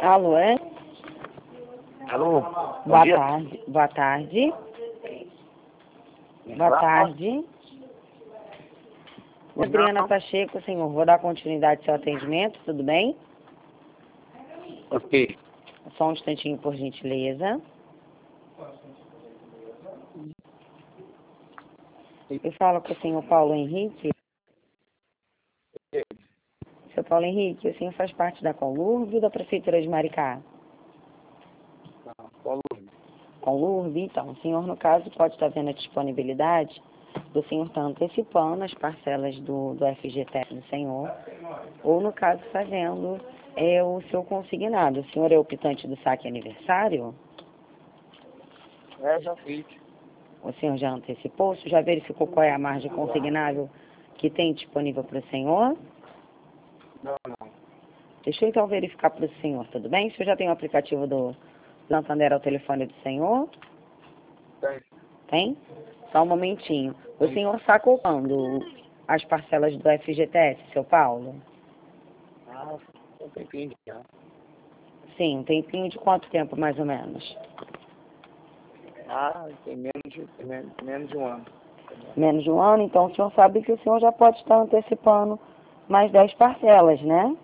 Alô, é? Alô? Boa tarde. Boa tarde. Boa tarde. Adriana Pacheco, senhor. Vou dar continuidade ao seu atendimento, tudo bem? Ok. Só um instantinho, por gentileza. Eu falo com o senhor Paulo Henrique. Seu Paulo Henrique, o senhor faz parte da Conlurb ou da Prefeitura de Maricá? Conlurb, então, o senhor, no caso, pode estar vendo a disponibilidade do senhor estar antecipando as parcelas do FGTS do senhor, ou, no caso, fazendo o seu consignado. O senhor é optante do saque aniversário? Já fiz. O senhor já antecipou? O senhor já verificou qual é a margem consignável que tem disponível para o senhor? Não. Deixa eu então verificar para o senhor, tudo bem? O senhor já tem o aplicativo do Santander ao telefone do senhor? Tem. Tem? Só um momentinho. O senhor sacou quando as parcelas do FGTS, seu Paulo? Um tempinho já. Sim, um tempinho de quanto tempo, mais ou menos? Tem menos de um ano. Menos de um ano? Então o senhor sabe que o senhor já pode estar antecipando mais 10 parcelas, né?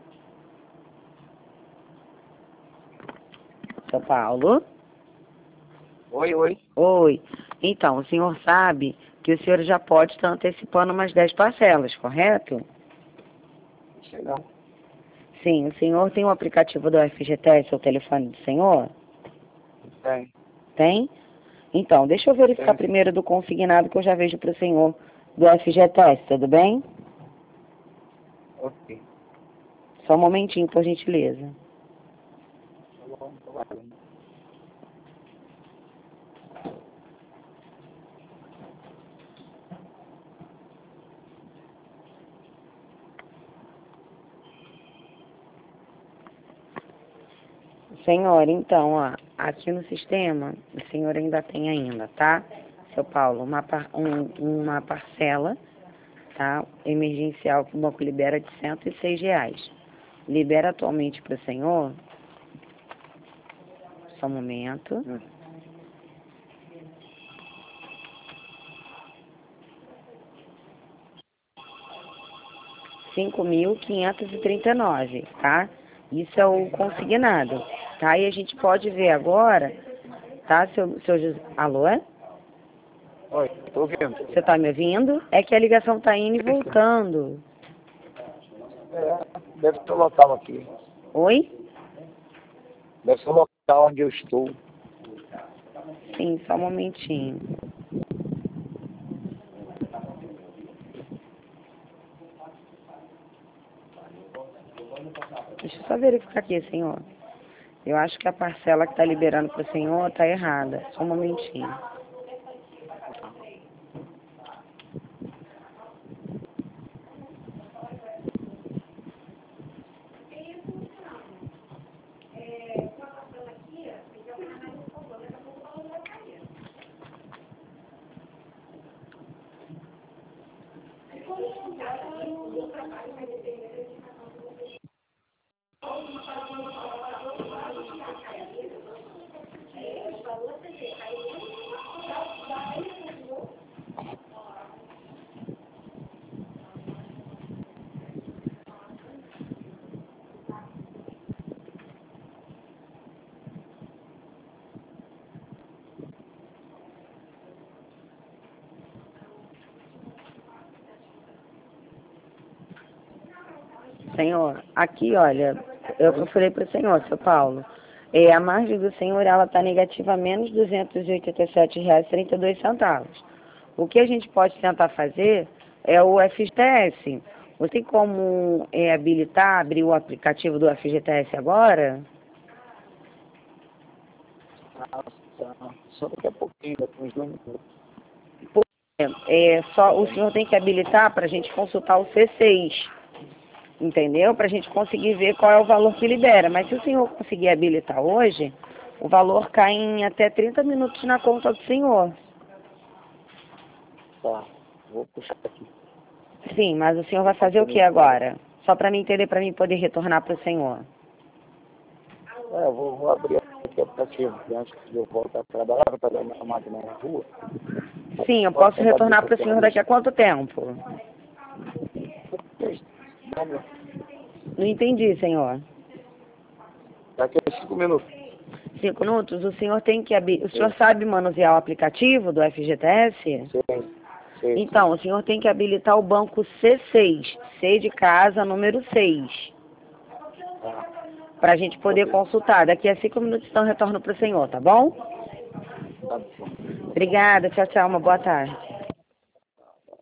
Seu Paulo? Oi. Oi. Então, o senhor sabe que o senhor já pode estar antecipando umas 10 parcelas, correto? Sei não. Sim, o senhor tem o aplicativo do FGTS, o telefone do senhor? Tem. Tem? Então, deixa eu verificar primeiro do consignado que eu já vejo para o senhor do FGTS, tudo bem? Ok. Só um momentinho, por gentileza. Tá bom, vai. Senhor, então, ó, aqui no sistema, o senhor ainda tem ainda, tá? Seu Paulo, uma parcela, tá? Emergencial que o banco libera de R$ 106. Libera atualmente para o senhor, só um momento, 5.539, tá? Isso é o consignado, tá? E a gente pode ver agora, tá, seu José? Alô? Oi, tô ouvindo. Você tá me ouvindo? É que a ligação tá indo e voltando. Deve ser o local aqui. Oi? Deve ser o local onde eu estou. Sim, só um momentinho. Deixa eu só verificar aqui, senhor. Eu acho que a parcela que tá liberando pro senhor tá errada. Só um momentinho. Senhor, aqui, olha, eu falei para o senhor, seu Paulo, a margem do senhor, ela está negativa a menos R$ 287,32. O que a gente pode tentar fazer é o FGTS. Você tem como habilitar, abrir o aplicativo do FGTS agora? Só daqui a pouquinho, daqui uns 2 minutos. Só o senhor tem que habilitar para a gente consultar o C6, entendeu? Para a gente conseguir ver qual é o valor que libera. Mas se o senhor conseguir habilitar hoje, o valor cai em até 30 minutos na conta do senhor. Tá, vou puxar aqui. Sim, mas o senhor vai fazer o que agora? Só para mim entender, para mim poder retornar para o senhor. Eu vou abrir aqui o aplicativo, porque antes de eu voltar a trabalhar, para pegar minha máquina na rua. Sim, eu posso retornar para o senhor daqui a quanto tempo? Não entendi, senhor. Daqui a 5 minutos. 5 minutos? O senhor tem que... O senhor sabe manusear o aplicativo do FGTS? Sim. Então, o senhor tem que habilitar o banco C6, C de casa, número 6, para a gente poder consultar. Daqui a 5 minutos, então, retorno para o senhor, tá bom? Tá bom. Obrigada, tchau, tchau, uma boa tarde.